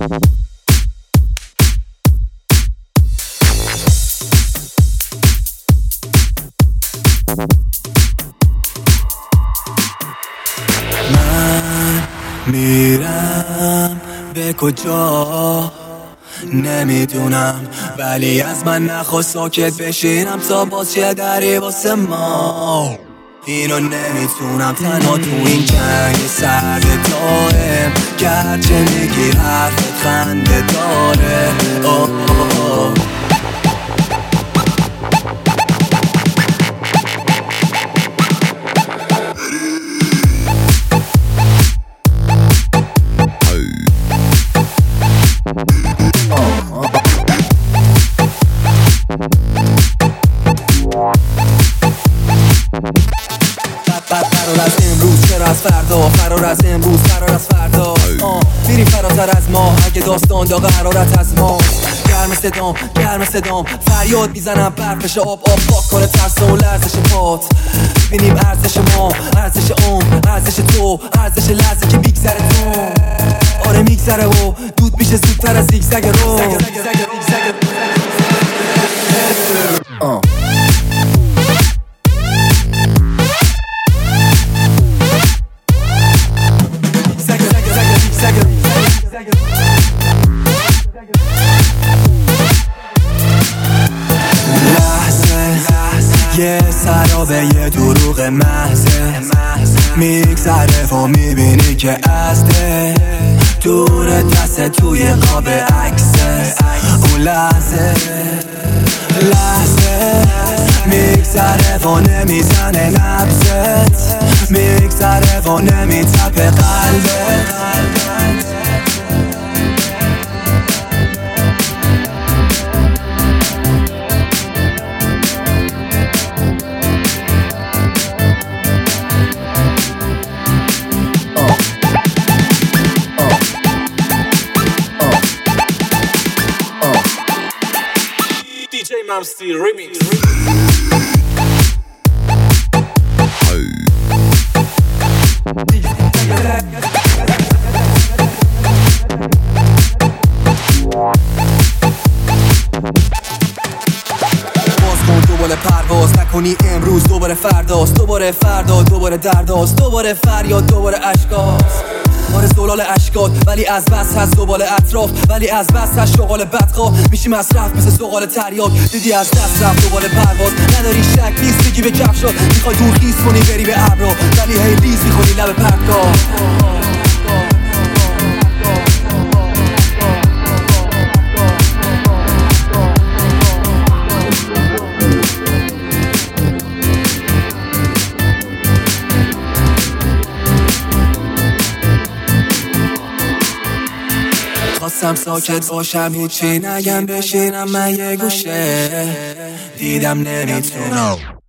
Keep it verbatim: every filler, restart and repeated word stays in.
من میرم به کجا نمیدونم، ولی از من نخواست ساکت بشینم تا باز یه دری واسه ما. اینو نمیتونم تنها تو این جنگ سرد دارم، گرچه میگی حرفت خنده داره. اوه اوه اوه. فرار از امروز چرا از فردا، فرار از امروز فرار از فردا. میریم فراتر از ما اگه داستان داغ حرارت از ماست. گرم صدام گرم صدام فریاد میزنم برفش آب آب پاک کنه ترس و لرزش پات. ببینیم ارزش ما، ارزش عمر، ارزش تو، ارزش لحظه که میگذره تو. آره میگذره و دود میشه زودتر از زیگزگ رو. یه سرابه یه دروغ محضه میگذره و میبینی که ازده دور دست توی قاب عکسه. اون لحظه لحظه میگذره و نمیزنه نبضت، میگذره و نمیتپه قلبت. دی جی ممسی ریمیکس. دوباره پرواز نکنی امروز دوباره فرداست، دوباره فردا دوباره درداست، دوباره فریاد دوباره اشکاست. آره زلال اشکات ولی از بس هست دوباره اطراف، ولی از بس هست شغال بدخواه میشی مصرف مثل زغال تریاک. دیدی از دست رفت دوباره پرواز، نداری شک نیست بگی به کفشات. میخوای دور خیز کنی بری به ابرو ولی هی ریز میخونی لب پرتگاه. خواستم ساکت باشم هیچی نگم بشینم من یه گوشه، دیدم نمیتونم.